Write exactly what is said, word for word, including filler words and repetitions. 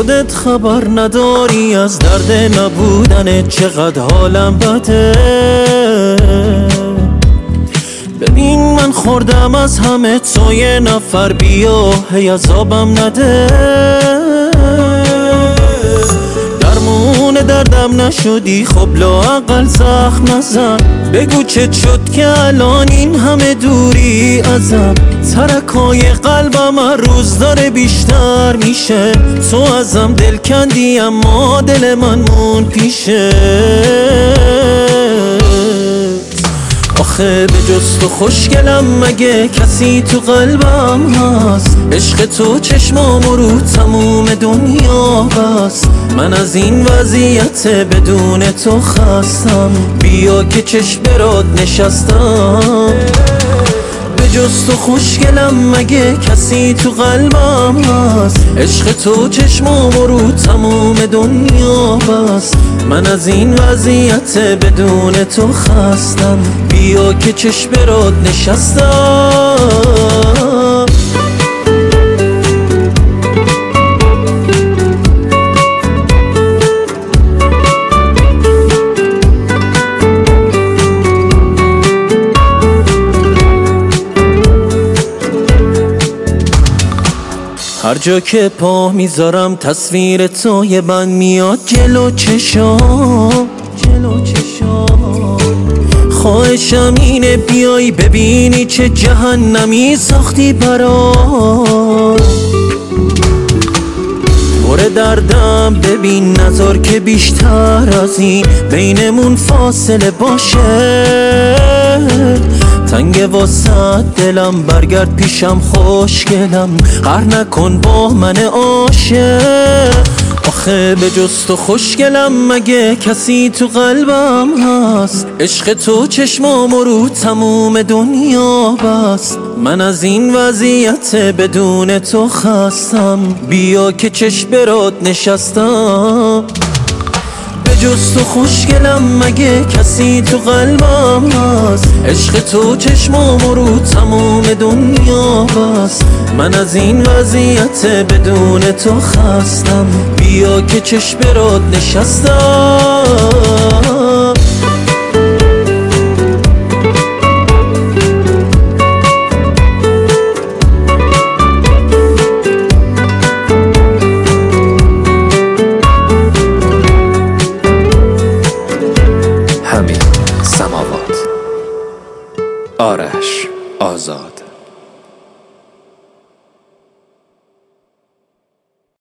خودت خبر نداری از درد نبودن چقدر حالم بده. ببین من خوردم از همه تو یه نفر بیا هی عذابم نده. درمون دردم نشدی خب لااقل زخم نزن. بگو چه شد که الان این همه دوری ازم. ترکای قلبم هر روز داره بیشتر میشه. تو ازم دل کندی اما دل من مون پیشه. آخه به جز تو خوشگلم مگه کسی تو قلبم هست؟ عشق تو چشمامو رو تموم دنیا بست. من از این وضعیت بدون تو خستم. بیا که چشم برات نشستم. به جز تو خوشگلم مگه کسی تو قلبم هست؟ عشق تو چشمامو رو تموم دنیا بست. من از این وضعیت بدون تو خستم. بیا که چشم برات نشستم. هر جا که پا میذارم تصویر تو یه بند میاد جلو چشام جلو چشام. خواهشم اینه بیای ببینی چه جهنمی ساختی برام. پر دردم ببین نذار که بیشتر از این بینمون فاصله باشه. تنگ واسه دلم برگرد پیشم خوشگلم. قهر نکن با من عاشق. آخه به جز تو خوشگلم مگه کسی تو قلبم هست؟ عشق تو چشمامو رو تموم دنیا بست. من از این وضعیت بدون تو خستم. بیا که چشم برات نشستم. به جز تو خوشگلم مگه کسی تو قلبم هست؟ عشق تو چشمامو رو تموم دنیا بست. من از این وضعیت بدون تو خستم. بیا که چشم برات نشستم. همین سماوات. آرش آزاد.